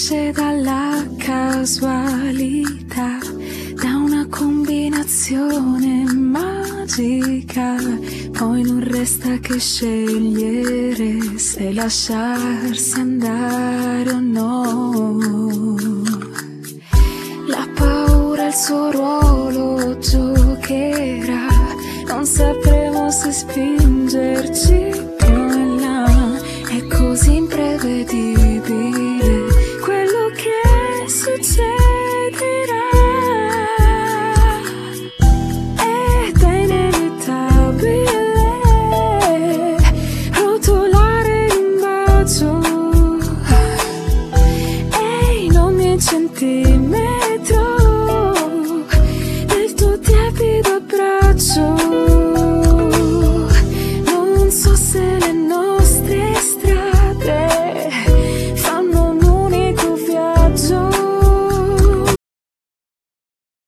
nasce dalla casualità, da una combinazione magica. Poi non resta che scegliere se lasciarsi andare o no. La paura il suo ruolo giocherà, non sapremo se spingerci più in là. È così imprevedibile quello che succederà, ed è inevitabile rotolare in bacio e in ogni centimetro